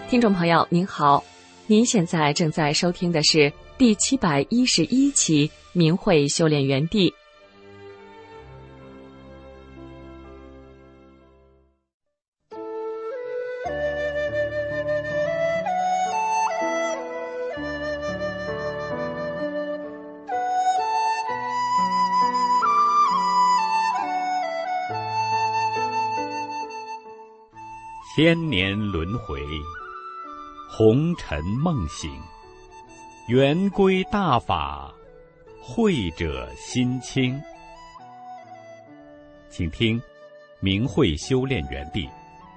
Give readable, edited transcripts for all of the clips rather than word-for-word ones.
听众朋友您好，您现在正在收听的是第711期明慧修炼园地。 千年轮回，红尘梦醒，圆归大法，慧者心清。请听明慧修炼园地。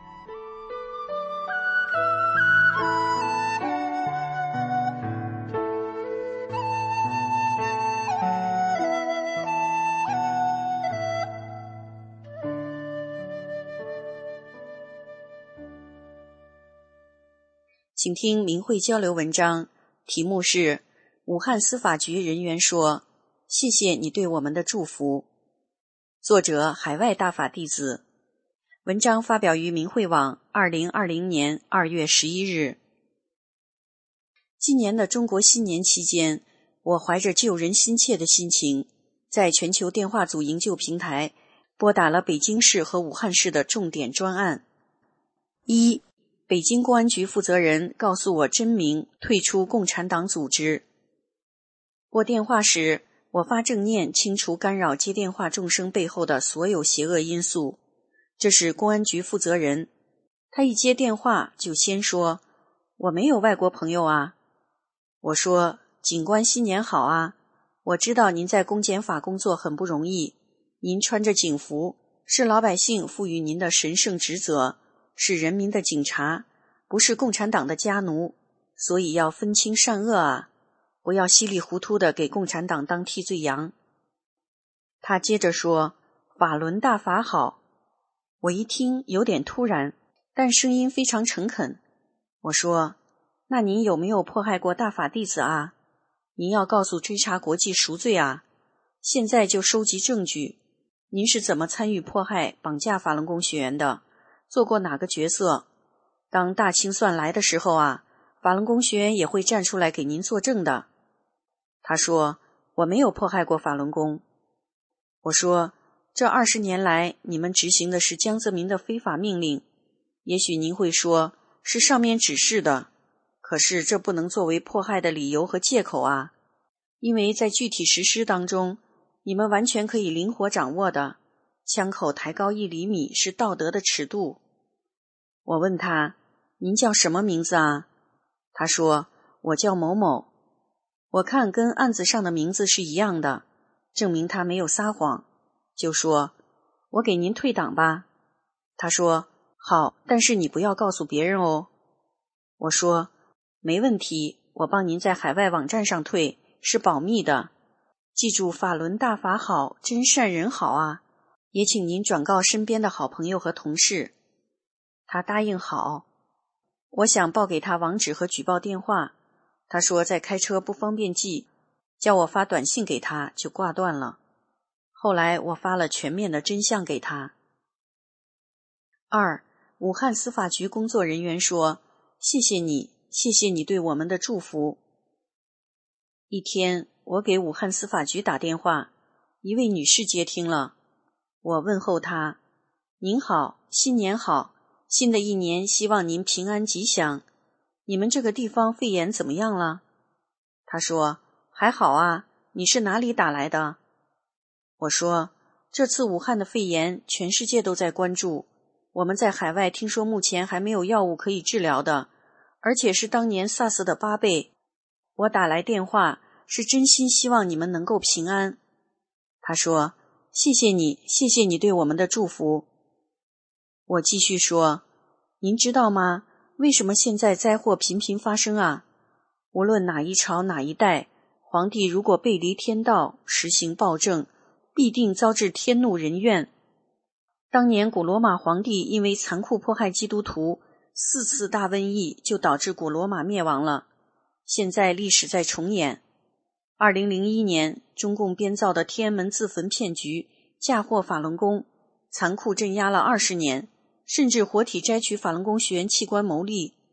请听明慧交流文章，题目是武汉司法局人员说，谢谢你对我们的祝福。作者海外大法弟子。文章发表于明慧网2020年2月11日。今年的中国新年期间，我怀着救人心切的心情，在全球电话组营救平台拨打了北京市和武汉市的重点专案。一、北京公安局负责人告诉我真名，退出共产党组织。拨电话时，我发正念清除干扰接电话众生背后的所有邪恶因素。这是公安局负责人，他一接电话就先说，我没有外国朋友啊。我说，警官新年好啊，我知道您在公检法工作很不容易，您穿着警服，是老百姓赋予您的神圣职责，是人民的警察，不是共产党的家奴，所以要分清善恶啊，不要稀里糊涂的给共产党当替罪羊。他接着说，法轮大法好。我一听有点突然，但声音非常诚恳。我说，那您有没有迫害过大法弟子啊？您要告诉追查国际赎罪啊，现在就收集证据，您是怎么参与迫害绑架法轮功学员的，做过哪个角色？当大清算来的时候啊，法轮功学员也会站出来给您作证的。他说，我没有迫害过法轮功。我说，这20年来你们执行的是江泽民的非法命令，也许您会说是上面指示的，可是这不能作为迫害的理由和借口啊，因为在具体实施当中，你们完全可以灵活掌握的，枪口抬高1厘米是道德的尺度。我问他，您叫什么名字啊？他说，我叫某某。我看跟案子上的名字是一样的，证明他没有撒谎，就说，我给您退档吧。他说，好，但是你不要告诉别人哦。我说，没问题，我帮您在海外网站上退，是保密的。记住法轮大法好，真善人好啊，也请您转告身边的好朋友和同事。他答应好。我想报给他网址和举报电话，他说在开车不方便记，叫我发短信给他，就挂断了。后来我发了全面的真相给他。2. 武汉司法局工作人员说，谢谢你，谢谢你对我们的祝福。一天，我给武汉司法局打电话，一位女士接听了。我问候她，您好，新年好，新的一年希望您平安吉祥。你们这个地方肺炎怎么样了？她说，还好啊，你是哪里打来的？我说，这次武汉的肺炎全世界都在关注，我们在海外听说目前还没有药物可以治疗的，而且是当年 SARS 的8倍。我打来电话是真心希望你们能够平安。他说，谢谢你，谢谢你对我们的祝福。我继续说，您知道吗？为什么现在灾祸频频发生啊？无论哪一朝哪一代，皇帝如果背离天道，实行暴政，必定遭致天怒人怨。当年古罗马皇帝因为残酷迫害基督徒，4次大瘟疫就导致古罗马灭亡了。现在历史在重演。2001年，中共编造的天安门自焚骗局嫁祸法轮功，残酷镇压了20年，甚至活体摘取法轮功学员器官牟利。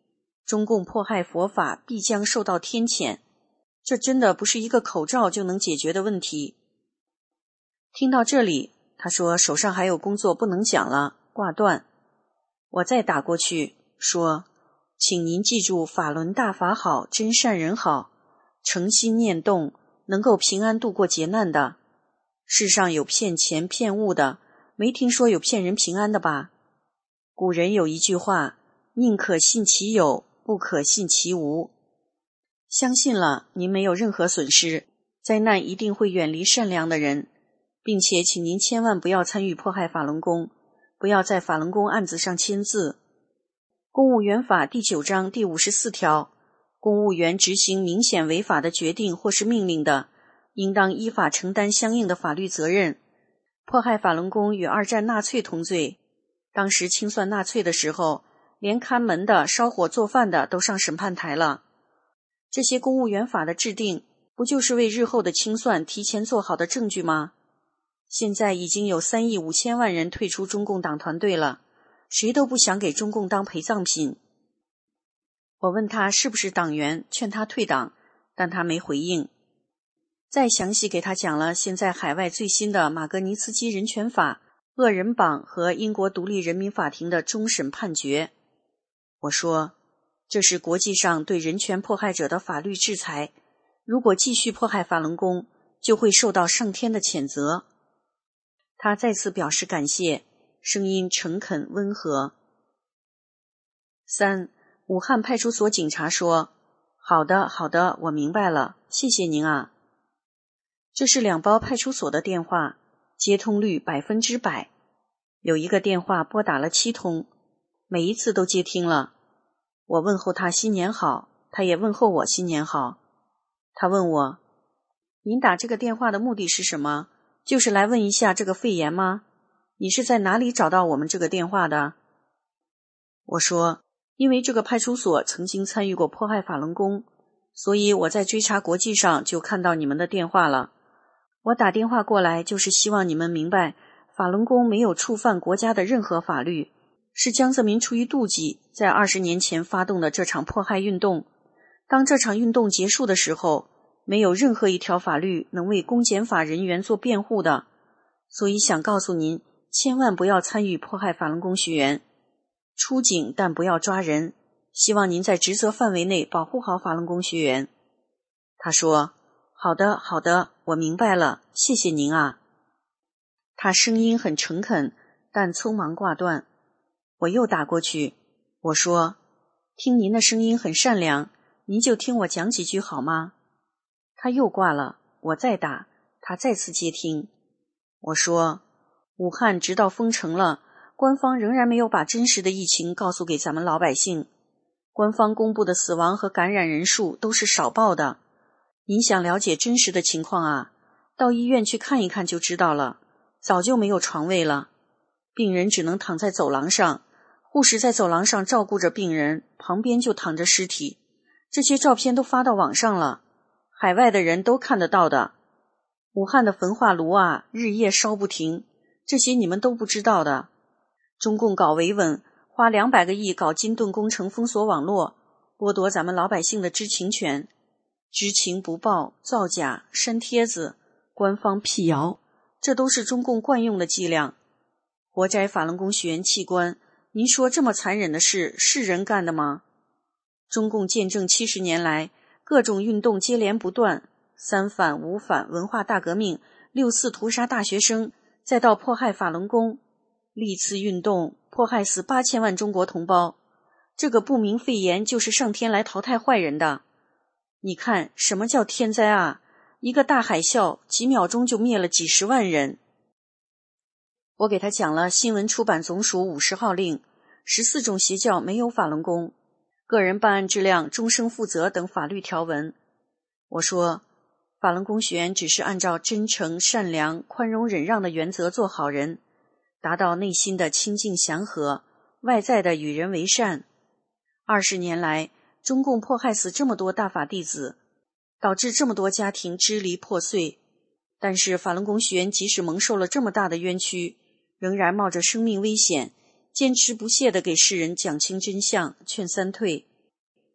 中共迫害佛法必将受到天谴，这真的不是一个口罩就能解决的问题。听到这里，他说手上还有工作不能讲了，挂断。我再打过去说，请您记住法轮大法好，真善人好，诚心念动，能够平安度过劫难的。世上有骗钱骗物的，没听说有骗人平安的吧？古人有一句话，宁可信其有，不可信其无。相信了，您没有任何损失，灾难一定会远离善良的人，并且请您千万不要参与迫害法轮功，不要在法轮功案子上签字。公务员法第9章第54条，公务员执行明显违法的决定或是命令的，应当依法承担相应的法律责任。迫害法轮功与2战纳粹同罪，当时清算纳粹的时候，连看门的、烧火做饭的都上审判台了。这些公务员法的制定，不就是为日后的清算提前做好的证据吗？现在已经有3亿5千万人退出中共党团队了，谁都不想给中共当陪葬品。我问他是不是党员，劝他退党，但他没回应。再详细给他讲了现在海外最新的马格尼茨基人权法、恶人榜和英国独立人民法庭的终审判决。我说，这是国际上对人权迫害者的法律制裁，如果继续迫害法轮功，就会受到上天的谴责。他再次表示感谢，声音诚恳温和。3. 武汉派出所警察说，好的，好的，我明白了，谢谢您啊。这是2包派出所的电话，接通率100%。有一个电话拨打了7通，每一次都接听了。我问候他新年好，他也问候我新年好。他问我，您打这个电话的目的是什么？就是来问一下这个肺炎吗？你是在哪里找到我们这个电话的？我说，因为这个派出所曾经参与过迫害法轮功，所以我在追查国际上就看到你们的电话了。我打电话过来就是希望你们明白，法轮功没有触犯国家的任何法律，是江泽民出于妒忌，在20年前发动的这场迫害运动。当这场运动结束的时候，没有任何一条法律能为公检法人员做辩护的，所以想告诉您，千万不要参与迫害法轮功学员。出警但不要抓人，希望您在职责范围内保护好法轮功学员。他说，好的，好的，我明白了，谢谢您啊。他声音很诚恳，但匆忙挂断。我又打过去，我说，听您的声音很善良，您就听我讲几句好吗？他又挂了，我再打，他再次接听。我说，武汉直到封城了，官方仍然没有把真实的疫情告诉给咱们老百姓，官方公布的死亡和感染人数都是少报的。您想了解真实的情况啊，到医院去看一看就知道了，早就没有床位了，病人只能躺在走廊上，护士在走廊上照顾着病人，旁边就躺着尸体。这些照片都发到网上了，海外的人都看得到的。武汉的焚化炉啊，日夜烧不停，这些你们都不知道的。中共搞维稳，花200个亿搞金盾工程封锁网络，剥夺咱们老百姓的知情权。知情不报、造假、删帖子、官方辟谣，这都是中共惯用的伎俩。活摘法轮功学员器官，您说这么残忍的事是人干的吗？中共建政70年来，各种运动接连不断，3反、5反、文化大革命、6四屠杀大学生，再到迫害法轮功，历次运动迫害死8000万中国同胞。这个不明肺炎就是上天来淘汰坏人的。你看什么叫天灾啊？一个大海啸，几秒钟就灭了几十万人。我给他讲了新闻出版总署50号令，14种邪教没有法轮功，个人办案质量终生负责等法律条文。我说，法轮功学员只是按照真诚、善良、宽容、忍让的原则做好人，达到内心的清净祥和，外在的与人为善。20年来，中共迫害死这么多大法弟子，导致这么多家庭支离破碎。但是法轮功学员即使蒙受了这么大的冤屈，仍然冒着生命危险，坚持不懈地给世人讲清真相，劝三退。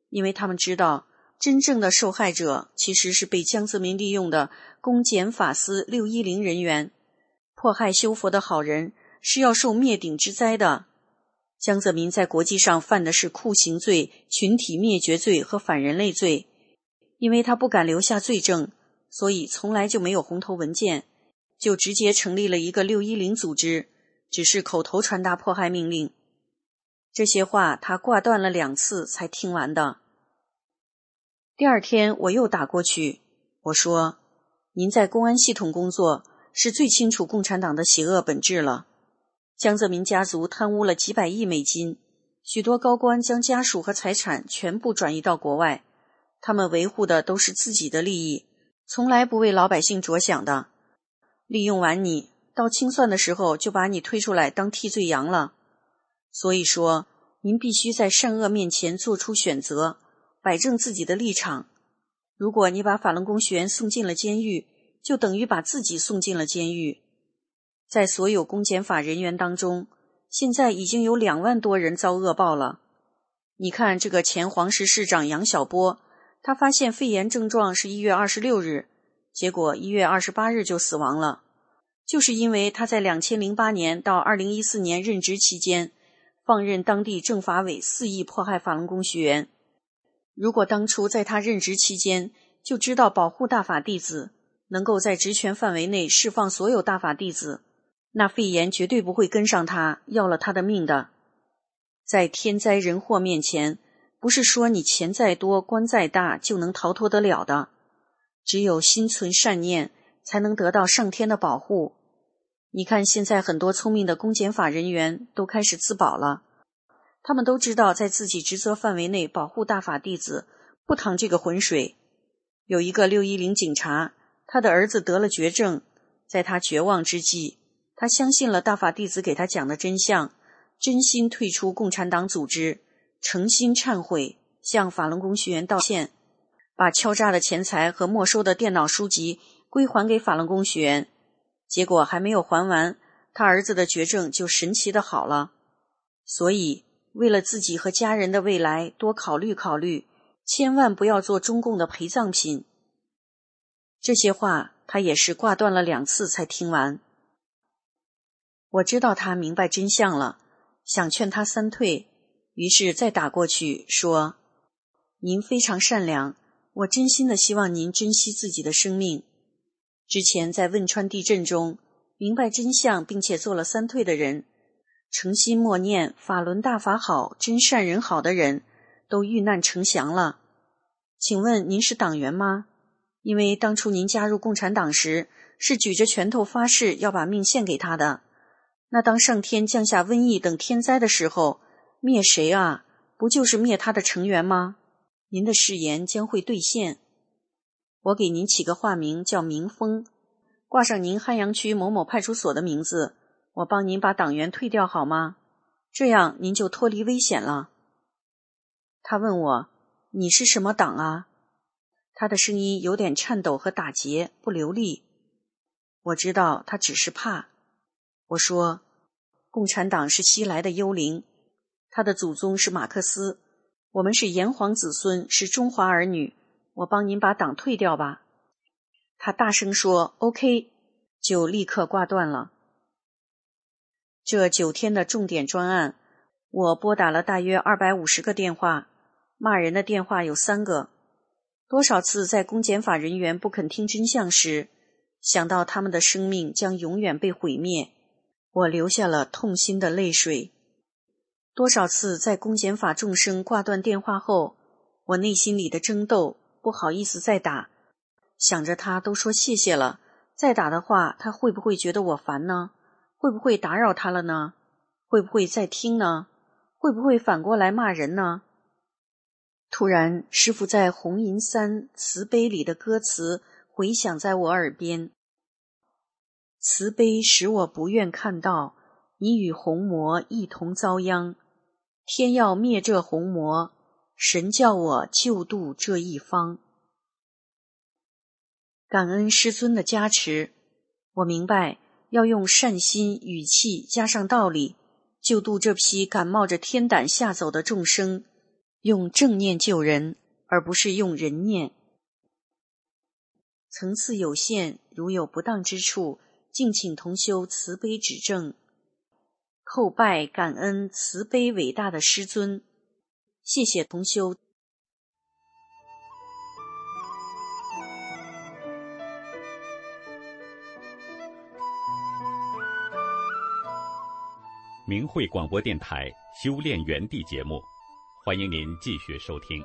因为他们知道真正的受害者其实是被江泽民利用的公检法司610人员，迫害修佛的好人是要受灭顶之灾的。江泽民在国际上犯的是酷刑罪、群体灭绝罪和反人类罪，因为他不敢留下罪证，所以从来就没有红头文件，就直接成立了一个610组织，只是口头传达迫害命令。这些话他挂断了2次才听完的。第二天我又打过去，我说，您在公安系统工作，是最清楚共产党的邪恶本质了。江泽民家族贪污了几百亿美金，许多高官将家属和财产全部转移到国外，他们维护的都是自己的利益，从来不为老百姓着想的。利用完你，到清算的时候就把你推出来当替罪羊了。所以说，您必须在善恶面前做出选择，摆正自己的立场。如果你把法轮功学员送进了监狱，就等于把自己送进了监狱。在所有公检法人员当中，现在已经有2万多人遭恶报了。你看这个前黄石市长杨晓波，他发现肺炎症状是1月26日，结果1月28日就死亡了，就是因为他在2008年到2014年任职期间，放任当地政法委肆意迫害法轮功学员。如果当初在他任职期间就知道保护大法弟子，能够在职权范围内释放所有大法弟子，那肺炎绝对不会跟上他，要了他的命的。在天灾人祸面前，不是说你钱再多官再大就能逃脱得了的，只有心存善念才能得到上天的保护。你看现在很多聪明的公检法人员都开始自保了，他们都知道在自己职责范围内保护大法弟子，不淌这个浑水。有一个610警察，他的儿子得了绝症，在他绝望之际，他相信了大法弟子给他讲的真相，真心退出共产党组织，诚心忏悔，向法轮功学员道歉，把敲诈的钱财和没收的电脑书籍归还给法轮功学员。结果还没有还完，他儿子的绝症就神奇的好了。所以为了自己和家人的未来多考虑考虑，千万不要做中共的陪葬品。这些话他也是挂断了2次才听完。我知道他明白真相了，想劝他3退，于是再打过去说，您非常善良，我真心的希望您珍惜自己的生命。之前在汶川地震中明白真相并且做了3退的人，诚心默念法轮大法好，真善人好的人，都遇难成祥了。请问您是党员吗？因为当初您加入共产党时，是举着拳头发誓要把命献给他的。那当上天降下瘟疫等天灾的时候，灭谁啊？不就是灭他的成员吗？您的誓言将会兑现。我给您起个化名叫明峰，挂上您汉阳区某某派出所的名字，我帮您把党员退掉好吗？这样您就脱离危险了。他问我，你是什么党啊？他的声音有点颤抖和打结，不流利。我知道他只是怕。我说，共产党是西来的幽灵，他的祖宗是马克思，我们是炎黄子孙，是中华儿女，我帮您把党退掉吧。他大声说 OK， 就立刻挂断了。这9天的重点专案，我拨打了大约250个电话，骂人的电话有3个。多少次在公检法人员不肯听真相时，想到他们的生命将永远被毁灭，我流下了痛心的泪水。多少次在公检法众生挂断电话后，我内心里的争斗，不好意思再打，想着他都说谢谢了，再打的话他会不会觉得我烦呢？会不会打扰他了呢？会不会再听呢？会不会反过来骂人呢？突然师父在红银山慈悲里的歌词回响在我耳边，慈悲使我不愿看到你与红魔一同遭殃，天要灭这红魔，神叫我救度这一方。感恩师尊的加持，我明白要用善心语气加上道理，救度这批敢冒着天胆下走的众生， 用正念救人，而不是用人念。层次有限，如有不当之处，敬请同修慈悲指正。叩拜感恩慈悲伟大的师尊，谢谢同修。 明慧广播电台修炼园地节目，欢迎您继续收听。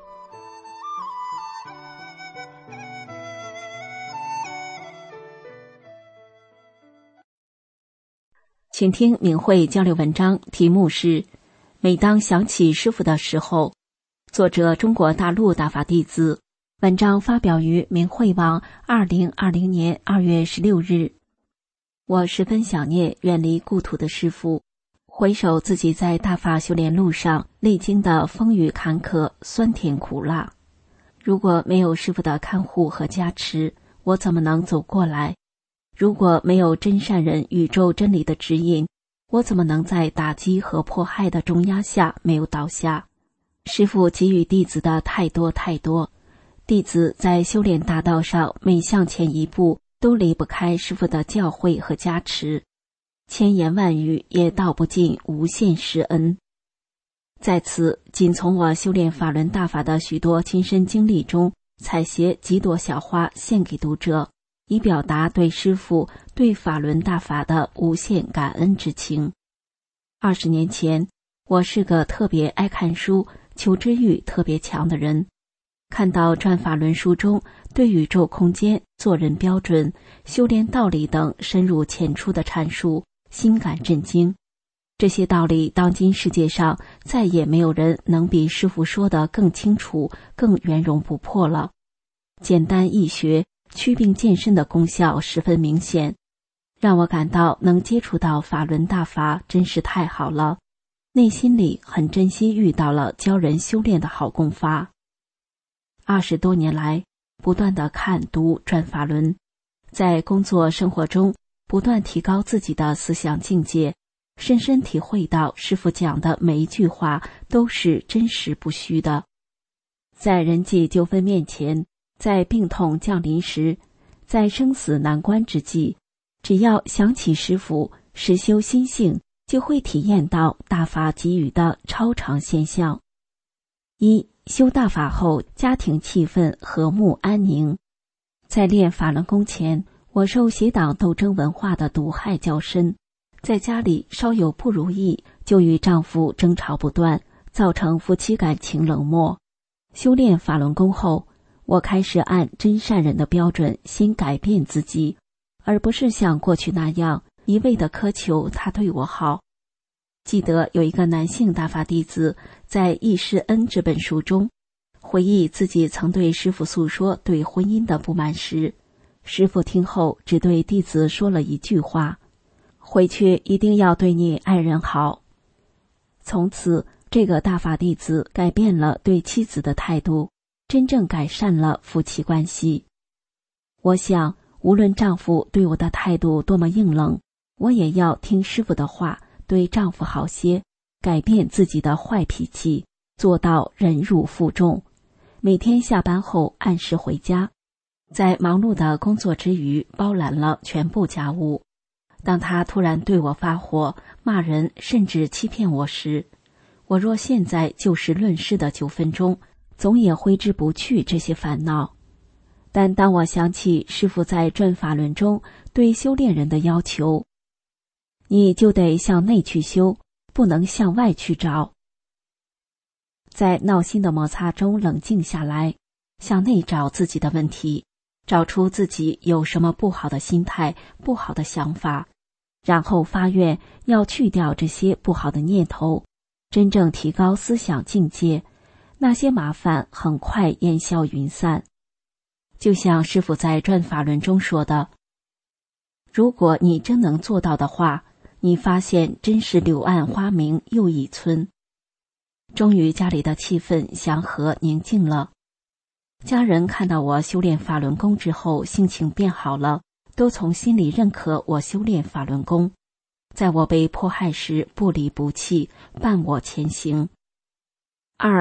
请听明慧交流文章，题目是每当想起师父的时候。作者中国大陆大法弟子，文章发表于明慧网2020年2月16日。我十分想念远离故土的师父，回首自己在大法修炼路上历经的风雨坎坷、酸甜苦辣，如果没有师父的看护和加持，我怎么能走过来？如果没有真善人宇宙真理的指引，我怎么能在打击和迫害的重压下没有倒下？师父给予弟子的太多太多，弟子在修炼大道上每向前一步都离不开师父的教诲和加持，千言万语也道不尽无限施恩。在此，仅从我修炼法轮大法的许多亲身经历中采撷几朵小花献给读者，以表达对师父、对法轮大法的无限感恩之情。20年前，我是个特别爱看书、求知欲特别强的人，看到转法轮书中对宇宙空间、做人标准、修炼道理等深入浅出的阐述，心感震惊。这些道理当今世界上再也没有人能比师父说得更清楚、更圆融不破了。简单易学，祛病健身的功效十分明显，让我感到能接触到法轮大法真是太好了，内心里很珍惜遇到了教人修炼的好功法。20多年来，不断地看读转法轮，在工作生活中不断提高自己的思想境界，深深体会到师父讲的每一句话都是真实不虚的。在人际纠纷面前，在病痛降临时，在生死难关之际，只要想起师父，实修心性，就会体验到大法给予的超常现象。一、修大法后，家庭气氛和睦安宁。在练法轮功前，我受邪党斗争文化的毒害较深，在家里稍有不如意，就与丈夫争吵不断，造成夫妻感情冷漠。修炼法轮功后，我开始按真善人的标准先改变自己，而不是像过去那样一味地苛求他对我好。记得有一个男性大法弟子在《易世恩》这本书中回忆自己曾对师父诉说对婚姻的不满时，师父听后只对弟子说了一句话：回去一定要对你爱人好。从此，这个大法弟子改变了对妻子的态度，真正改善了夫妻关系。我想，无论丈夫对我的态度多么硬冷，我也要听师父的话，对丈夫好些，改变自己的坏脾气，做到忍辱负重。每天下班后按时回家，在忙碌的工作之余包揽了全部家务。当他突然对我发火、骂人，甚至欺骗我时，我若现在就事论事的9分钟，总也挥之不去这些烦恼。但当我想起师父在转法轮中对修炼人的要求，你就得向内去修，不能向外去找。在闹心的摩擦中冷静下来，向内找自己的问题，找出自己有什么不好的心态、不好的想法，然后发愿要去掉这些不好的念头，真正提高思想境界，那些麻烦很快烟消云散。就像师父在转法轮中说的，如果你真能做到的话，你发现真是柳暗花明又一村。终于家里的气氛祥和宁静了，家人看到我修炼法轮功之后心情变好了，都从心里认可我修炼法轮功，在我被迫害时不离不弃，伴我前行。2.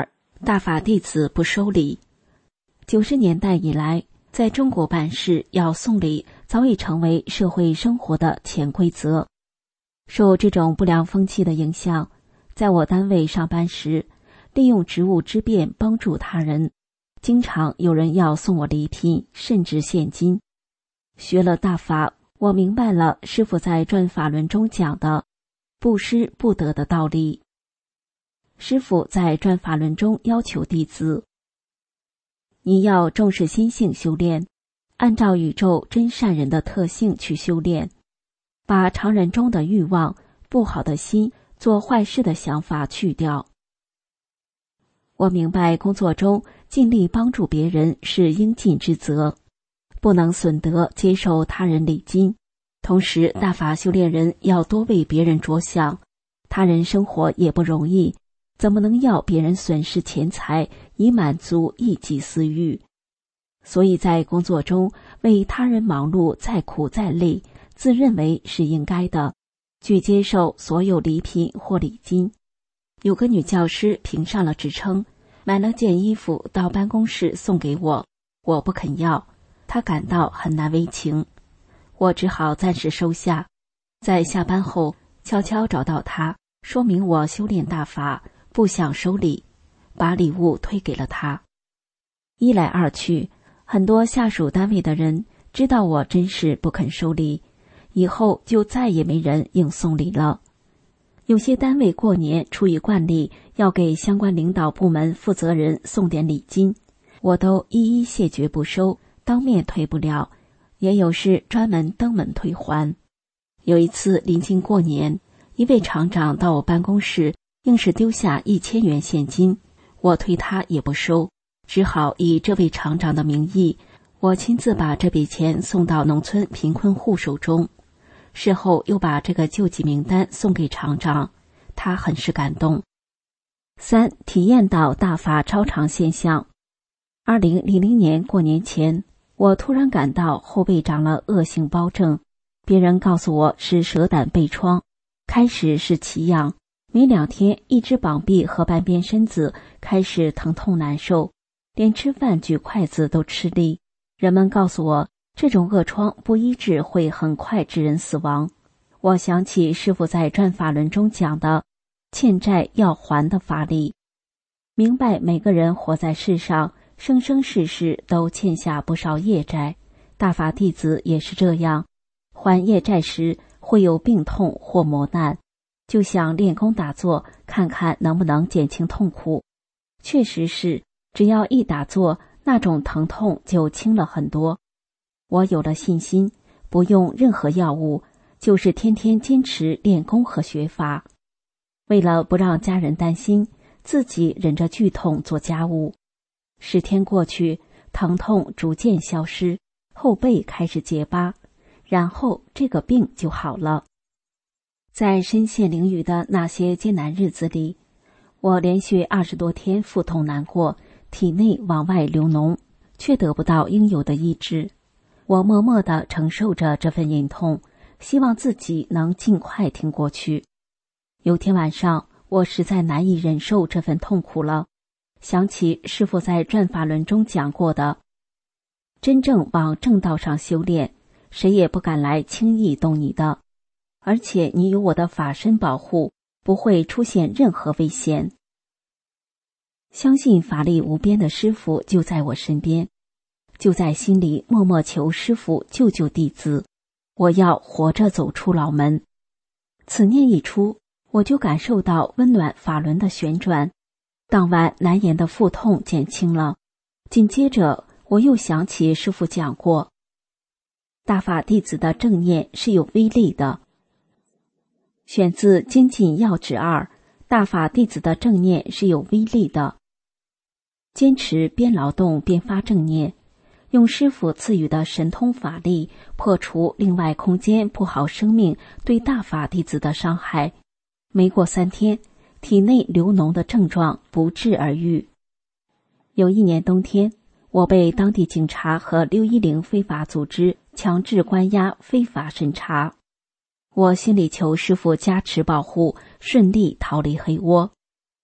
大法弟子不收礼。90年代以来，在中国办事要送礼早已成为社会生活的潜规则。受这种不良风气的影响，在我单位上班时，利用职务之便帮助他人，经常有人要送我礼品，甚至现金。学了大法，我明白了师父在转法轮中讲的不施不得的道理。师父在转法轮中要求弟子，你要重视心性修炼，按照宇宙真善人的特性去修炼，把常人中的欲望、不好的心、做坏事的想法去掉。我明白工作中尽力帮助别人是应尽之责，不能损德接受他人礼金。同时，大法修炼人要多为别人着想，他人生活也不容易，怎么能要别人损失钱财以满足一己私欲？所以在工作中为他人忙碌再苦再累，自认为是应该的，去接受所有礼品或礼金。有个女教师评上了职称，买了件衣服到办公室送给我，我不肯要，她感到很难为情，我只好暂时收下。在下班后悄悄找到她，说明我修炼大法，不想收礼，把礼物推给了她。一来二去，很多下属单位的人知道我真是不肯收礼，以后就再也没人硬送礼了。有些单位过年出于惯例要给相关领导部门负责人送点礼金，我都一一谢绝不收，当面退不了，也有事专门登门退还。有一次临近过年，一位厂长到我办公室，硬是丢下1000元现金，我推他也不收，只好以这位厂长的名义，我亲自把这笔钱送到农村贫困户手中。事后又把这个救济名单送给厂长，他很是感动。3. 体验到大法超常现象。2000年过年前，我突然感到后背长了恶性包症，别人告诉我是舌胆背疮，开始是奇痒，没2天一只膀臂和半边身子开始疼痛难受，连吃饭举筷子都吃力。人们告诉我，这种恶疮不医治会很快致人死亡。我想起师父在转法轮中讲的欠债要还的法理，明白每个人活在世上，生生世世都欠下不少业债，大法弟子也是这样，还业债时会有病痛或磨难，就想练功打坐，看看能不能减轻痛苦。确实是，只要一打坐，那种疼痛就轻了很多。我有了信心，不用任何药物，就是天天坚持练功和学法。为了不让家人担心，自己忍着剧痛做家务。10天过去，疼痛逐渐消失，后背开始结疤，然后这个病就好了。在深陷囹圄的那些艰难日子里，我连续20多天腹痛难过，体内往外流脓，却得不到应有的医治。我默默地承受着这份隐痛，希望自己能尽快挺过去。有天晚上，我实在难以忍受这份痛苦了，想起师父在转法轮中讲过的，真正往正道上修炼，谁也不敢来轻易动你的，而且你有我的法身保护，不会出现任何危险。相信法力无边的师父就在我身边，就在心里默默求师父救救弟子，我要活着走出牢门。此念一出，我就感受到温暖法轮的旋转，当晚难言的腹痛减轻了。紧接着我又想起师父讲过，大法弟子的正念是有威力的。选自《精进要旨2》，大法弟子的正念是有威力的。坚持边劳动边发正念，用师父赐予的神通法力破除另外空间不好生命对大法弟子的伤害。没过3天，体内流脓的症状不治而愈。有一年冬天，我被当地警察和610非法组织强制关押非法审查。我心里求师父加持保护，顺利逃离黑窝。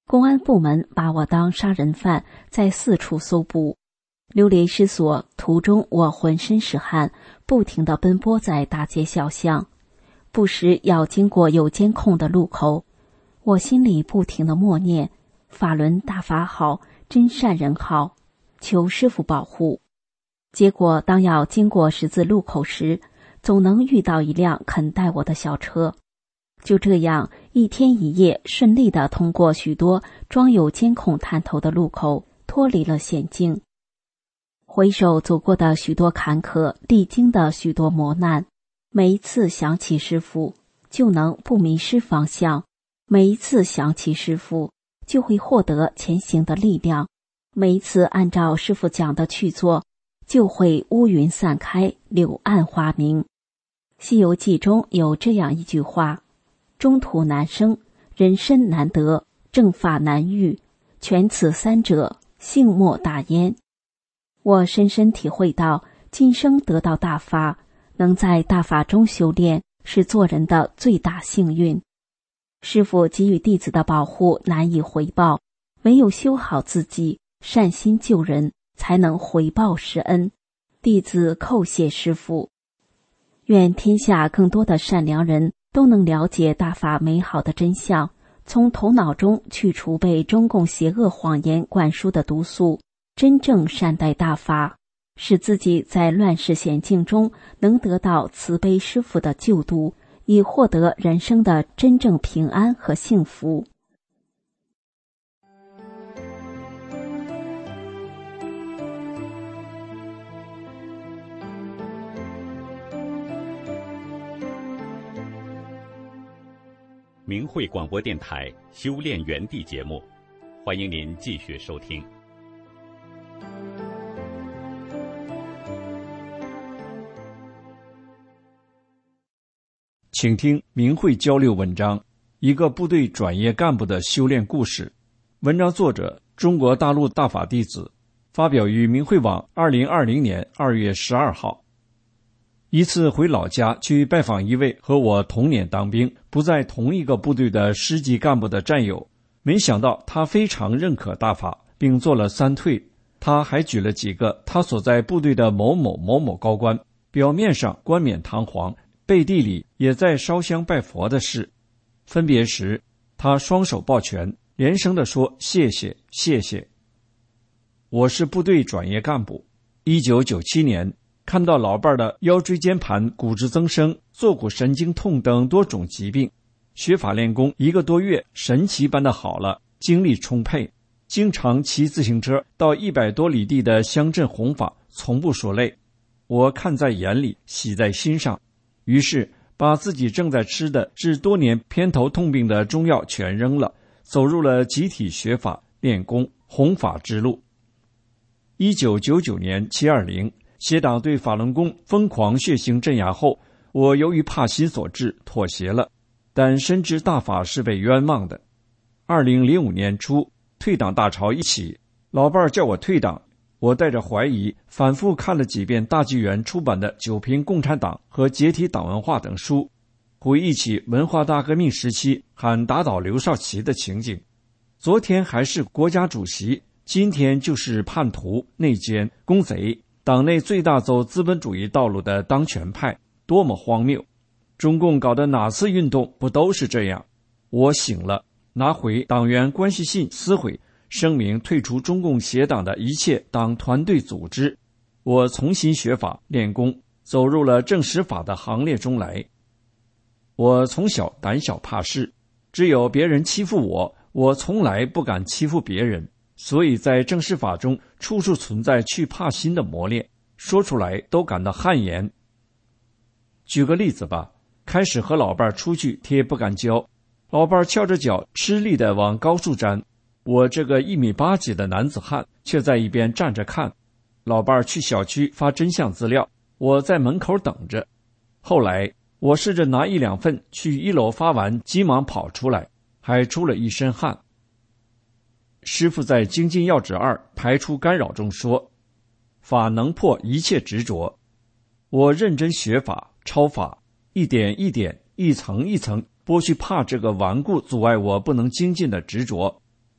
公安部门把我当杀人犯，在四处搜捕。流离失所，途中我浑身是汗，不停地奔波在大街小巷，不时要经过有监控的路口。我心里不停地默念：法轮大法好，真善人好，求师父保护。结果当要经过十字路口时，总能遇到一辆肯带我的小车。就这样一天一夜顺利地通过许多装有监控探头的路口，脱离了险境。回首走过的许多坎坷，历经的许多磨难，每一次想起师父，就能不迷失方向，每一次想起师父，就会获得前行的力量，每一次按照师父讲的去做，就会乌云散开，柳暗花明。西游记中有这样一句话：中途难生，人身难得，正法难遇，全此三者，幸莫大焉。我深深体会到，今生得到大法，能在大法中修炼，是做人的最大幸运。师父给予弟子的保护难以回报，唯有修好自己，善心救人，才能回报师恩。弟子叩谢师父。愿天下更多的善良人都能了解大法美好的真相，从头脑中去除被中共邪恶谎言灌输的毒素，真正善待大法，使自己在乱世险境中能得到慈悲师父的救度，以获得人生的真正平安和幸福。 明慧广播电台修炼园地节目，欢迎您继续收听。 请听明慧交流文章，一个部队转业干部的修炼故事。文章作者中国大陆大法弟子，发表于明慧网2020年2月12号。一次回老家去拜访一位和我同年当兵，不在同一个部队的师级干部的战友，没想到他非常认可大法，并做了3退。他还举了几个他所在部队的某某某某高官，表面上冠冕堂皇，背地里也在烧香拜佛的事。分别时，他双手抱拳，连声地说：谢谢谢谢。我是部队转业干部，1997年看到老伴的腰椎间盘骨质增生、坐骨神经痛等多种疾病，学法练功1个多月，神奇般的好了，精力充沛，经常骑自行车到100多里地的乡镇弘法，从不说累。我看在眼里，喜在心上，于是把自己正在吃的治多年偏头痛病的中药全扔了，走入了集体学法、练功、弘法之路。1999年720，邪党对法轮功疯狂血腥镇压后，我由于怕心所致妥协了，但深知大法是被冤枉的。2005年初，退党大潮一起，老伴叫我退党，我带着怀疑反复看了几遍大纪元出版的《九评共产党和解体党文化》等书，回忆起文化大革命时期喊打倒刘少奇的情景。昨天还是国家主席，今天就是叛徒、内奸、公贼，党内最大走资本主义道路的当权派，多么荒谬！中共搞的哪次运动不都是这样？我醒了，拿回党员关系信撕毁，声明退出中共邪党的一切党团队组织。我重新学法练功，走入了正实法的行列中来。我从小胆小怕事，只有别人欺负我，我从来不敢欺负别人，所以在正实法中处处存在去怕心的磨练，说出来都感到汗颜。举个例子吧，开始和老伴出去贴不敢交，老伴翘着脚吃力地往高处粘，我这个1.8米几的男子汉却在一边站着看。老伴去小区发真相资料，我在门口等着。后来我试着拿1、2份去1楼发完，急忙跑出来，还出了一身汗。师父在精进要旨2排除干扰中说，法能破一切执着。我认真学法超法，一点一点、一层一层剥去怕这个顽固阻碍我不能精进的执着。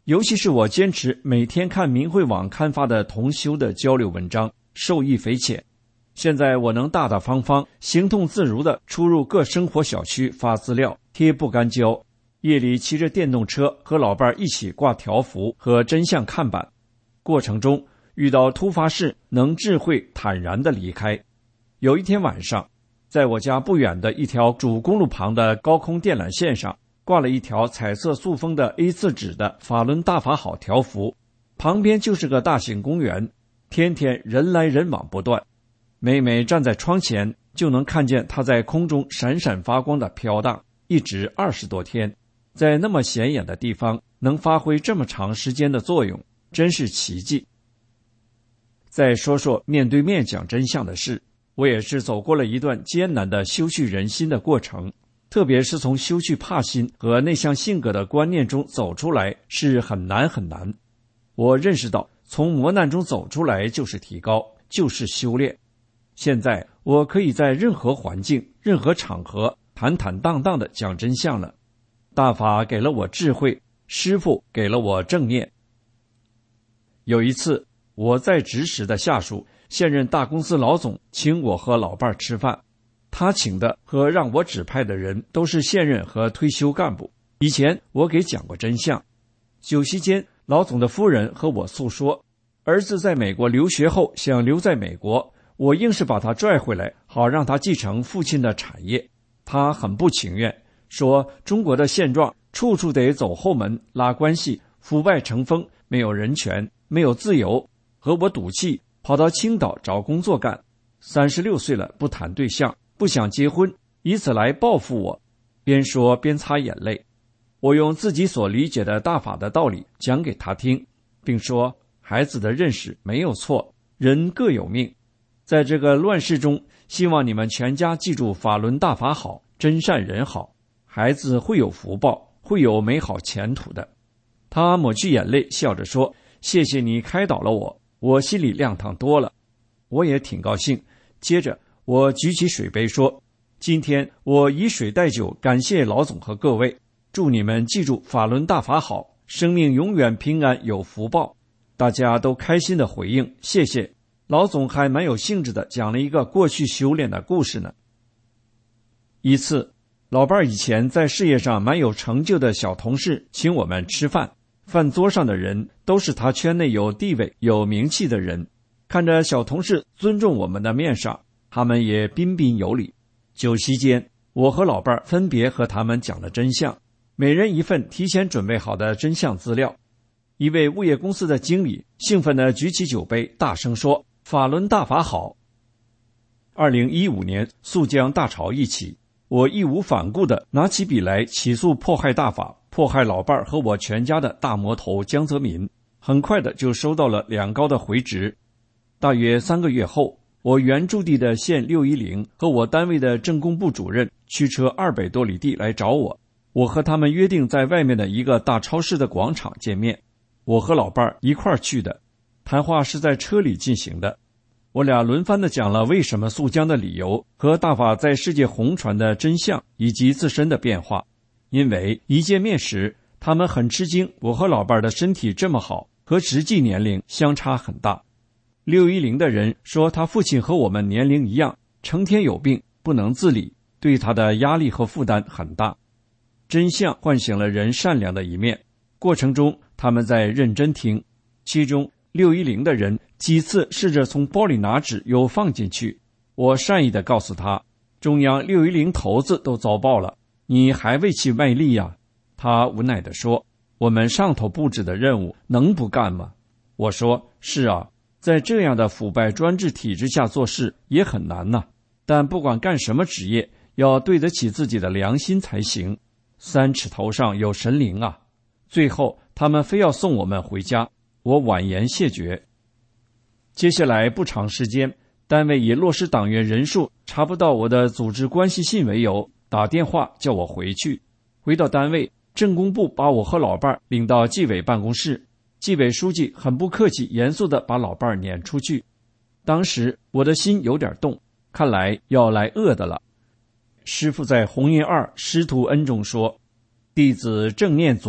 尤其是我坚持每天看明慧网刊发的同修的交流文章，受益匪浅。现在我能大大方方、行动自如地出入各生活小区发资料、贴不干胶，夜里骑着电动车和老伴一起挂条幅和真相看板，过程中遇到突发事能智慧坦然地离开。有一天晚上，在我家不远的一条主公路旁的高空电缆线上挂了一条彩色塑封的 A4 纸的法轮大法好条幅，旁边就是个大型公园，天天人来人往不断，每每站在窗前就能看见它在空中闪闪发光的飘荡，一直20多天，在那么显眼的地方能发挥这么长时间的作用，真是奇迹。再说说面对面讲真相的事，我也是走过了一段艰难的修去人心的过程，特别是从修去怕心和内向性格的观念中走出来是很难很难。我认识到从磨难中走出来就是提高，就是修炼。现在我可以在任何环境、任何场合坦坦荡荡地讲真相了。大法给了我智慧，师父给了我正念。有一次，我在职时的下属，现任大公司老总请我和老伴吃饭，他请的和让我指派的人都是现任和退休干部。以前我给讲过真相。酒席间，老总的夫人和我诉说，儿子在美国留学后想留在美国，我硬是把他拽回来，好让他继承父亲的产业。他很不情愿，说中国的现状处处得走后门拉关系，腐败成风，没有人权，没有自由，和我赌气跑到青岛找工作干。36岁了不谈对象，不想结婚，以此来报复我。边说边擦眼泪。我用自己所理解的大法的道理讲给他听，并说孩子的认识没有错，人各有命。在这个乱世中，希望你们全家记住法轮大法好，真善人好，孩子会有福报，会有美好前途的。他抹去眼泪，笑着说，谢谢你开导了我，我心里亮堂多了。我也挺高兴。接着我举起水杯说，今天我以水代酒，感谢老总和各位，祝你们记住法轮大法好，生命永远平安有福报。大家都开心地回应，谢谢。老总还蛮有兴致地讲了一个过去修炼的故事呢。一次，老伴以前在事业上蛮有成就的小同事请我们吃饭，饭桌上的人都是他圈内有地位有名气的人，看着小同事尊重我们的面上，他们也彬彬有礼。酒席间，我和老伴分别和他们讲了真相，每人一份提前准备好的真相资料。一位物业公司的经理兴奋地举起酒杯，大声说，法轮大法好。2015年肃江大潮一起，我义无反顾地拿起笔来起诉迫害大法、迫害老伴和我全家的大魔头江泽民，很快的就收到了2高的回执。大约3个月后，我原驻地的县610和我单位的政工部主任驱车200多里地来找我，我和他们约定在外面的一个大超市的广场见面。我和老伴一块儿去的，谈话是在车里进行的。我俩轮番地讲了为什么肃江的理由和大法在世界红传的真相以及自身的变化。因为一见面时，他们很吃惊我和老伴的身体这么好，和实际年龄相差很大。610的人说他父亲和我们年龄一样，成天有病，不能自理，对他的压力和负担很大。真相唤醒了人善良的一面，过程中他们在认真听，其中610的人几次试着从包里拿纸又放进去，我善意地告诉他，中央610头子都遭报了，你还为其卖力呀？他无奈地说，我们上头布置的任务能不干吗？我说，是啊，在这样的腐败专制体制下做事也很难呐，但不管干什么职业，要对得起自己的良心才行。3尺头上有神灵啊！最后他们非要送我们回家，我婉言谢绝。接下来不长时间，单位以落实党员人数查不到我的组织关系信为由，打电话叫我回去。回到单位，政工部把我和老伴领到纪委办公室，纪委书记很不客气严肃地把老伴撵出去。当时我的心有点动，看来要来恶的了。师父在弘音2师徒恩中说，弟子正念足，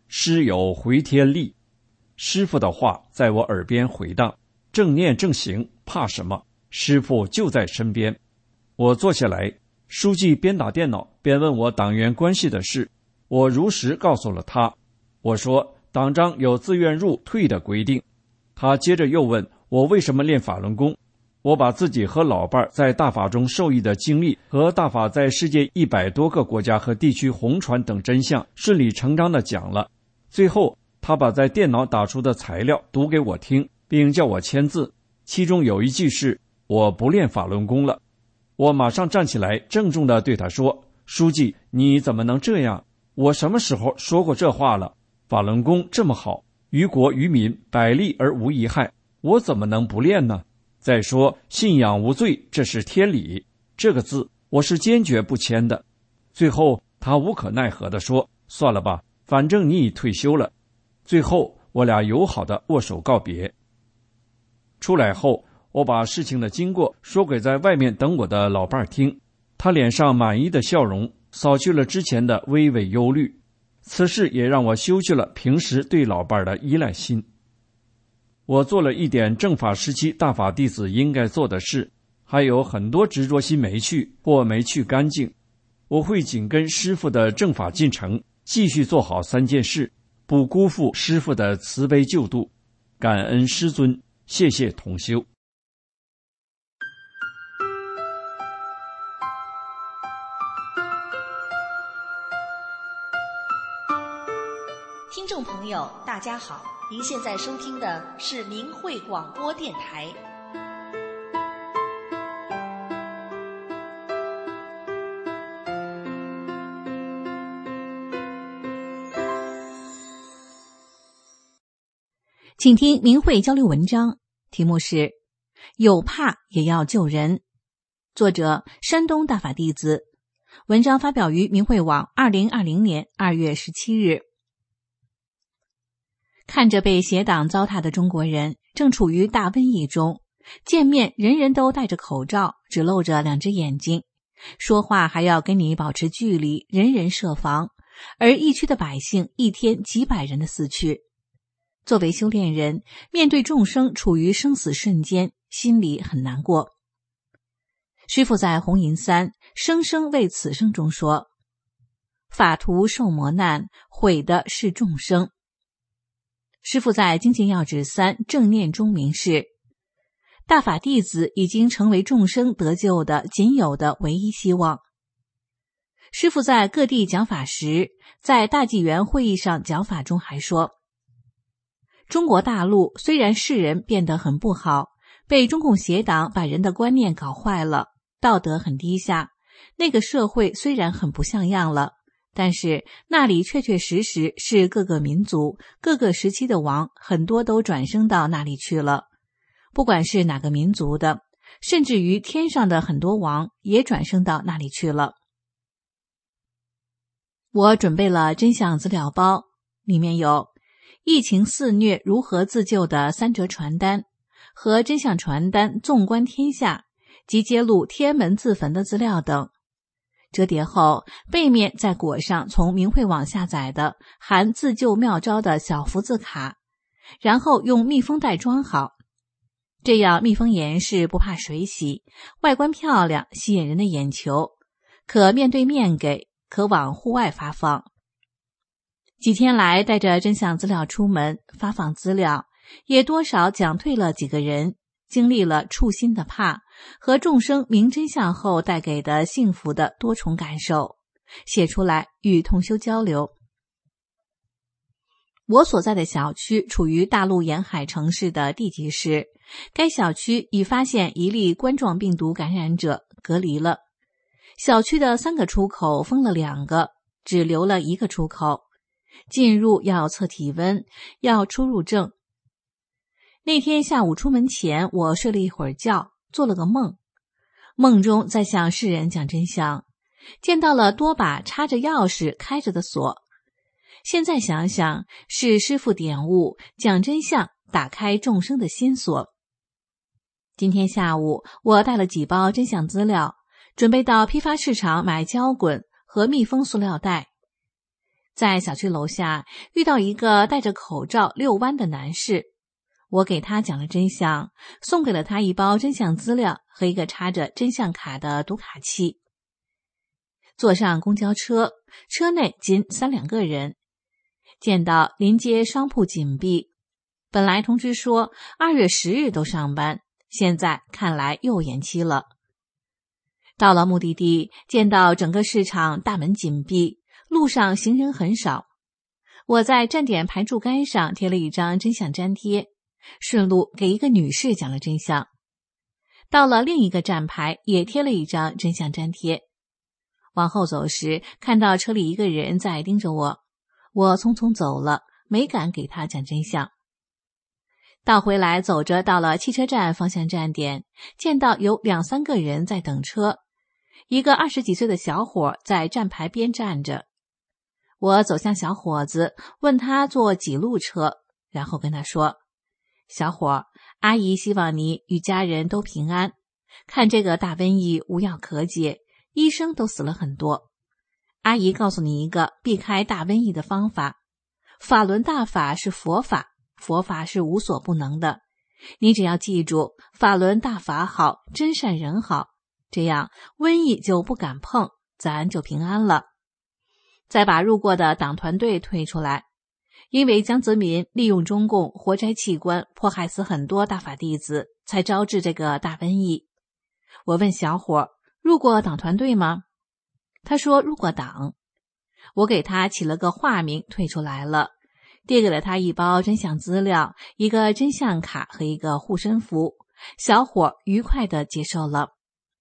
师有回天力。师父的话在我耳边回荡，正念正行，怕什么？师父就在身边。我坐下来，书记边打电脑边问我党员关系的事，我如实告诉了他。我说党章有自愿入退的规定。他接着又问我为什么练法轮功。我把自己和老伴在大法中受益的经历和大法在世界100多个国家和地区红传等真相顺理成章地讲了。最后他把在电脑打出的材料读给我听，并叫我签字，其中有一句是我不练法轮功了。我马上站起来郑重地对他说，书记，你怎么能这样？我什么时候说过这话了？法轮功这么好，于国于民百利而无一害，我怎么能不练呢？再说信仰无罪，这是天理，这个字我是坚决不签的。最后他无可奈何地说，算了吧，反正你已退休了。最后我俩友好地握手告别。出来后，我把事情的经过说给在外面等我的老伴听，他脸上满意的笑容扫去了之前的微微忧虑。此事也让我休去了平时对老伴的依赖心。我做了一点正法时期大法弟子应该做的事，还有很多执着心没去或没去干净。我会紧跟师父的正法进程，继续做好3件事，不辜负师父的慈悲救度。感恩师尊，谢谢同修。 听众朋友大家好，您现在收听的是明慧广播电台。 请听明慧交流文章，题目是有怕也要救人，作者山东大法弟子，文章发表于明慧网2020年2月17日。看着被邪党糟蹋的中国人正处于大瘟疫中，见面人人都戴着口罩，只露着2只眼睛，说话还要跟你保持距离，人人设防，而疫区的百姓一天几百人的死去。作为修炼人，面对众生处于生死瞬间，心里很难过。师父在红银3生生为此生中说，法徒受磨难，毁的是众生。师父在精进要旨3正念中明示，大法弟子已经成为众生得救的仅有的唯一希望。师父在各地讲法时，在大纪元会议上讲法中还说，中国大陆虽然世人变得很不好，被中共邪党把人的观念搞坏了，道德很低下，那个社会虽然很不像样了，但是那里确确实实是各个民族各个时期的王很多都转生到那里去了，不管是哪个民族的，甚至于天上的很多王也转生到那里去了。我准备了真相资料包，里面有疫情肆虐如何自救的3折传单和真相传单纵观天下及揭露天安门自焚的资料等。折叠后，背面再裹上从明慧网下载的含自救妙招的小福字卡，然后用密封袋装好。这样密封严实，不怕水洗，外观漂亮，吸引人的眼球，可面对面给，可往户外发放。几天来带着真相资料出门发放资料，也多少讲退了几个人，经历了触心的怕和众生明真相后带给的幸福的多重感受，写出来与同修交流。我所在的小区处于大陆沿海城市的地级市，该小区已发现1例冠状病毒感染者，隔离了。小区的3个出口封了2个，只留了1个出口。进入要测体温，要出入证。那天下午出门前，我睡了一会儿觉，做了个梦。梦中在向世人讲真相，见到了多把插着钥匙开着的锁。现在想想，是师父点悟，讲真相，打开众生的心锁。今天下午，我带了几包真相资料，准备到批发市场买胶滚和密封塑料袋。 在小区楼下遇到一个戴着口罩遛弯的男士，我给他讲了真相，送给了他一包真相资料和一个插着真相卡的读卡器。坐上公交车，车内仅3-2个人，见到临街商铺紧闭，本来通知说2月10日都上班，现在看来又延期了。到了目的地，见到整个市场大门紧闭，路上行人很少。我在站点牌柱杆上贴了一张真相粘贴，顺路给一个女士讲了真相。到了另一个站牌，也贴了一张真相粘贴。往后走时，看到车里一个人在盯着我，我匆匆走了，没敢给他讲真相。倒回来走着到了汽车站方向站点，见到有2-3个人在等车，一个20几岁的小伙在站牌边站着。我走向小伙子，问他坐几路车，然后跟他说：小伙，阿姨希望你与家人都平安，看这个大瘟疫无药可解，医生都死了很多。阿姨告诉你一个避开大瘟疫的方法，法轮大法是佛法，佛法是无所不能的，你只要记住法轮大法好，真善人好，这样瘟疫就不敢碰，咱就平安了。再把入过的党团队推出来，因为江泽民利用中共活摘器官，迫害死很多大法弟子，才招致这个大瘟疫。我问小伙，入过党团队吗？他说入过党。我给他起了个化名，退出来了，递给了他一包真相资料，一个真相卡和一个护身符，小伙愉快地接受了。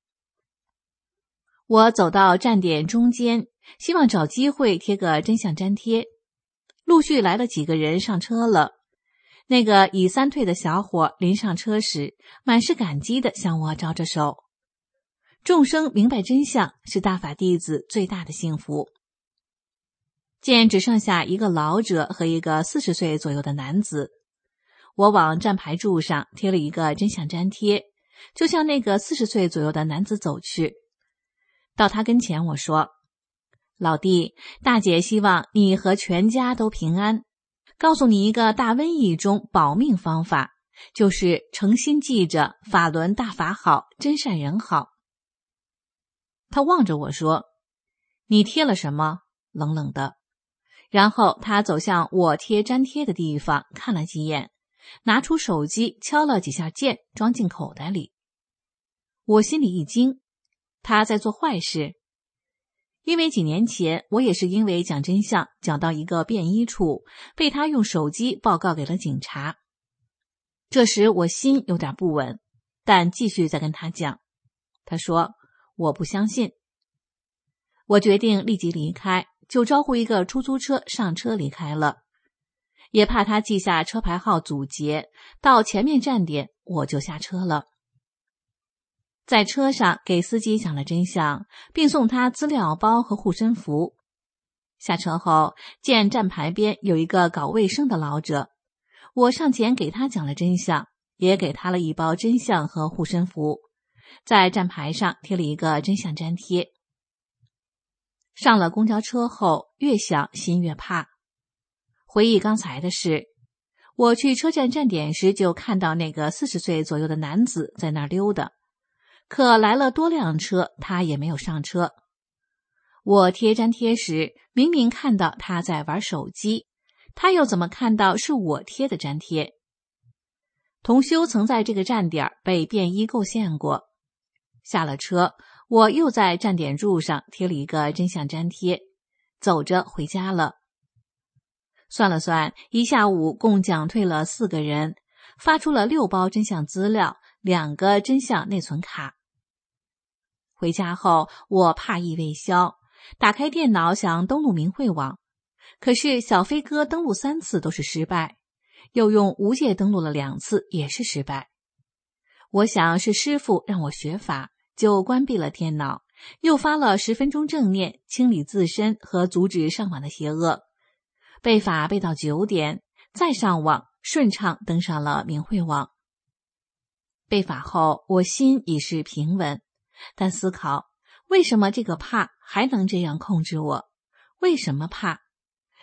我走到站点中间，希望找机会贴个真相粘贴。陆续来了几个人上车了，那个已3退的小伙临上车时，满是感激地向我招着手。众生明白真相是大法弟子最大的幸福。见只剩下一个老者和一个40岁左右的男子，我往站牌柱上贴了一个真相粘贴，就向那个40岁左右的男子走去。到他跟前我说，老弟，大姐希望你和全家都平安，告诉你一个大瘟疫中保命方法，就是诚心记着法轮大法好，真善人好。他望着我说，你贴了什么？冷冷的。然后他走向我贴粘贴的地方，看了几眼，拿出手机敲了几下键，装进口袋里。我心里一惊，他在做坏事。因为几年前我也是因为讲真相讲到一个便衣处，被他用手机报告给了警察。这时我心有点不稳，但继续再跟他讲。他说我不相信。我决定立即离开，就招呼一个出租车上车离开了，也怕他记下车牌号阻截，到前面站点我就下车了。在车上给司机讲了真相，并送他资料包和护身符。下车后见站牌边有一个搞卫生的老者，我上前给他讲了真相，也给他了一包真相和护身符，在站牌上贴了一个真相粘贴。上了公交车后，越想心越怕。回忆刚才的事，我去车站站点时就看到那个40岁左右的男子在那儿溜达，可来了多辆车，他也没有上车。我贴粘贴时，明明看到他在玩手机，他又怎么看到是我贴的粘贴？同修曾在这个站点被便衣构陷过。下了车，我又在站点柱上贴了一个真相粘贴，走着回家了。算了算，一下午共讲退了4个人，发出了6包真相资料，2个真相内存卡。回家后，我怕意未消，打开电脑想登录明慧网，可是小飞哥登录3次都是失败，又用无界登录了2次也是失败。我想是师父让我学法，就关闭了电脑，又发了10分钟正念，清理自身和阻止上网的邪恶。背法背到9点，再上网，顺畅登上了明慧网。背法后，我心已是平稳，但思考为什么这个怕还能这样控制我？为什么怕？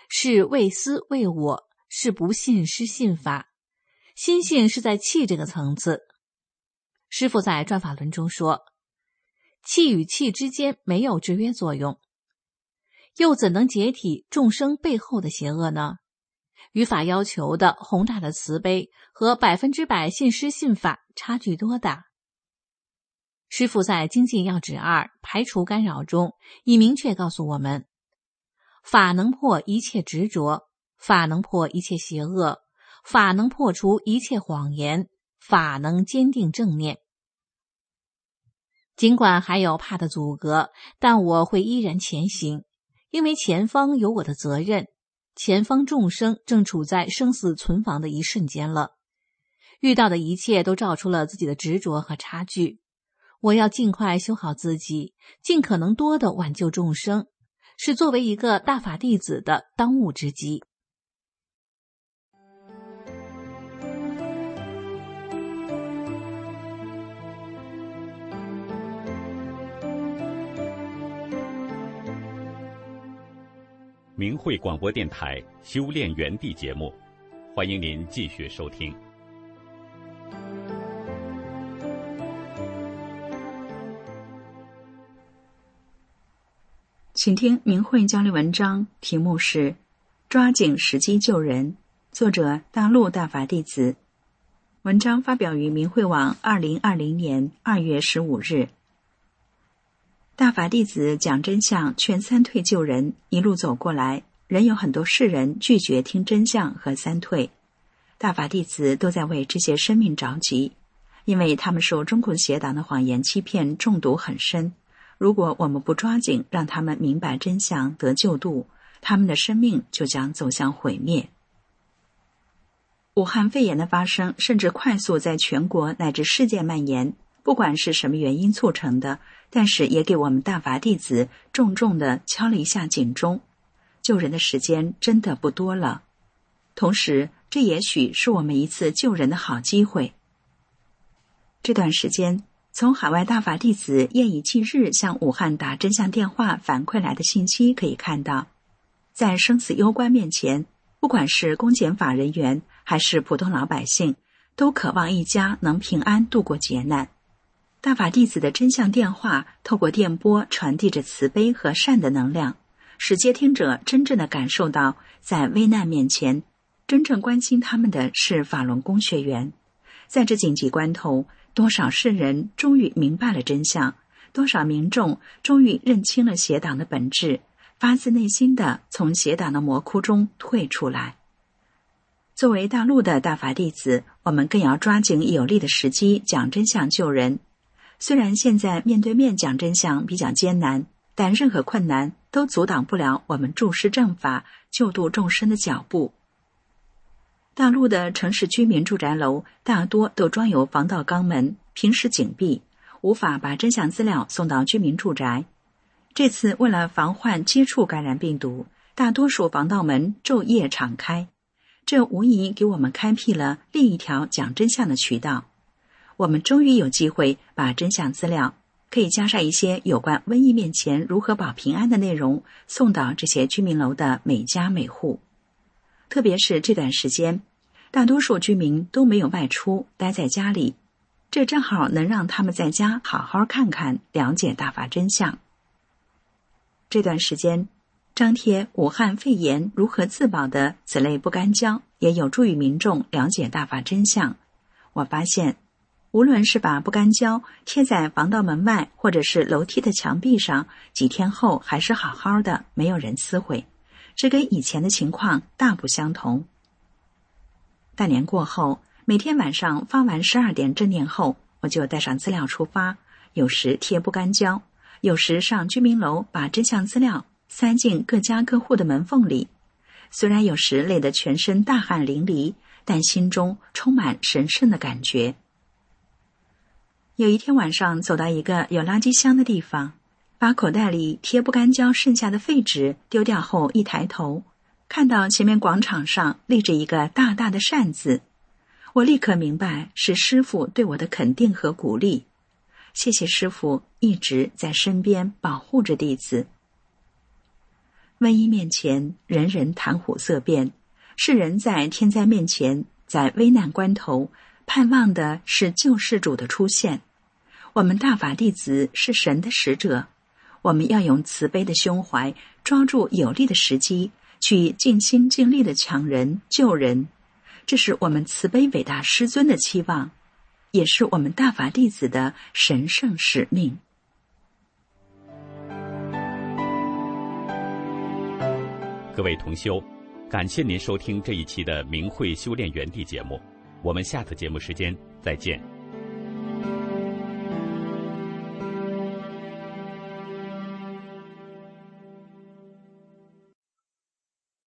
是为私为我，是不信失信法。心性是在气这个层次。师父在转法轮中说，气与气之间没有制约作用，又怎能解体众生背后的邪恶呢？与法要求的宏大的慈悲和100%信师信法差距多大？师父在精进要旨2排除干扰中已明确告诉我们，法能破一切执着，法能破一切邪恶，法能破除一切谎言，法能坚定正念。尽管还有怕的阻隔，但我会依然前行，因为前方有我的责任，前方众生正处在生死存亡的一瞬间了，遇到的一切都照出了自己的执着和差距。我要尽快修好自己，尽可能多的挽救众生，是作为一个大法弟子的当务之急。 明慧广播电台修炼园地节目，欢迎您继续收听。 请听明慧交流文章，题目是《抓紧时机救人》，作者大陆大法弟子。文章发表于明慧网2020年2月15日。大法弟子讲真相，劝三退救人，一路走过来，仍有很多世人拒绝听真相和三退。大法弟子都在为这些生命着急，因为他们受中共邪党的谎言欺骗，中毒很深。如果我们不抓紧让他们明白真相得救度，他们的生命就将走向毁灭。武汉肺炎的发生甚至快速在全国乃至世界蔓延，不管是什么原因促成的，但是也给我们大法弟子重重地敲了一下警钟，救人的时间真的不多了。同时，这也许是我们一次救人的好机会。这段时间，从海外大法弟子夜以继日向武汉打真相电话反馈来的信息可以看到，在生死攸关面前，不管是公检法人员还是普通老百姓，都渴望一家能平安度过劫难。大法弟子的真相电话透过电波传递着慈悲和善的能量，使接听者真正的感受到，在危难面前，真正关心他们的是法轮功学员。在这紧急关头，多少世人终于明白了真相，多少民众终于认清了邪党的本质，发自内心的从邪党的魔窟中退出来。作为大陆的大法弟子，我们更要抓紧有利的时机讲真相救人。虽然现在面对面讲真相比较艰难，但任何困难都阻挡不了我们注释正法、救度众生的脚步。大陆的城市居民住宅楼大多都装有防盗肛门，平时紧闭，无法把真相资料送到居民住宅。这次为了防患接触感染病毒，大多数防盗门昼夜敞开，这无疑给我们开辟了另一条讲真相的渠道。我们终于有机会把真相资料，可以加上一些有关瘟疫面前如何保平安的内容，送到这些居民楼的每家每户。特别是这段时间，大多数居民都没有外出，待在家里，这正好能让他们在家好好看看，了解大法真相。这段时间，张贴武汉肺炎如何自保的此类不干胶，也有助于民众了解大法真相。我发现，无论是把不干胶贴在防盗门外，或者是楼梯的墙壁上，几天后还是好好的，没有人撕毁，这跟以前的情况大不相同。大年过后，每天晚上发完12点正念后，我就带上资料出发，有时贴不干胶，有时上居民楼把真相资料塞进各家各户的门缝里。虽然有时累得全身大汗淋漓，但心中充满神圣的感觉。有一天晚上走到一个有垃圾箱的地方，把口袋里贴不干胶剩下的废纸丢掉后，一抬头看到前面广场上立着一个大大的善字，我立刻明白是师父对我的肯定和鼓励。谢谢师父一直在身边保护着弟子。 瘟疫面前，人人谈虎色变，世人在天灾面前，在危难关头，盼望的是救世主的出现。我们大法弟子是神的使者，我们要用慈悲的胸怀，抓住有利的时机，去尽心尽力地抢人救人。这是我们慈悲伟大师尊的期望，也是我们大法弟子的神圣使命。 各位同修，感谢您收听这一期的明慧修炼园地节目，我们下次节目时间再见。